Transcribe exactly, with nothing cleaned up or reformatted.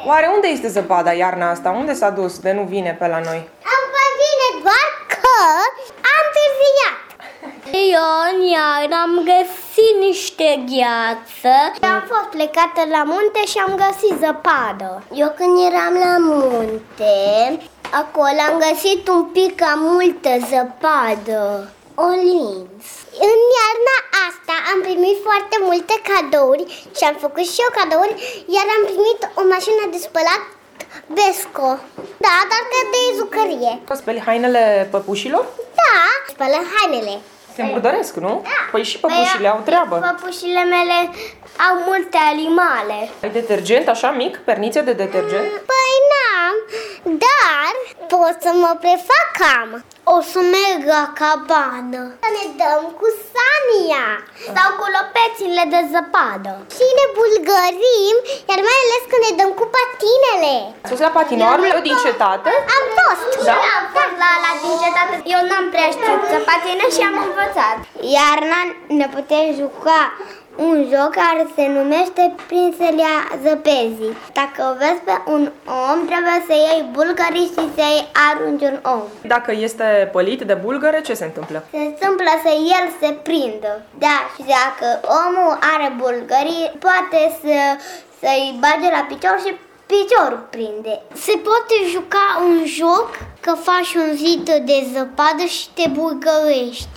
Oare unde este zăpada iarna asta? Unde s-a dus de nu vine pe la noi? Am vine doar că am târziat. Eu în iarnă am găsit niște gheață. Am fost plecată la munte și am găsit zăpadă. Eu când eram la munte, acolo am găsit un pic cam multă zăpadă. O lins. În iarna asta am primit foarte multe cadouri și am făcut și eu cadouri, iar am primit o mașină de spălat Besco. Da, dar că de jucărie. Speli hainele păpușilor? Da, spălăm hainele. Se îmbrudăresc, nu? Da. Păi și păpușile au treabă. Păpușile mele au multe animale. Ai detergent așa mic? Pernițe de detergent? Păi n-am, dar pot să mă prefac am. O să merg la cabană. Să ne dăm cu Sania sau cu lopețile de zăpadă. Și ne bulgărim, iar mai ales când ne dăm cu patinele. Ați fost la patinoarele din cetate? Am fost. Da? Am fost la, la din cetate. Eu n-am prea știut să patinez și am învățat. Iarna ne putem juca un joc care se numește Prințelia Zăpezii. Dacă o vezi pe un om, trebuie să iei bulgării și să-i arunci un om. Dacă este pălit de bulgăre, ce se întâmplă? Se întâmplă să el se prindă. Da, și dacă omul are bulgării, poate să, să-i bage la picior și piciorul prinde. Se poate juca un joc că faci un zid de zăpadă și te bulgărești.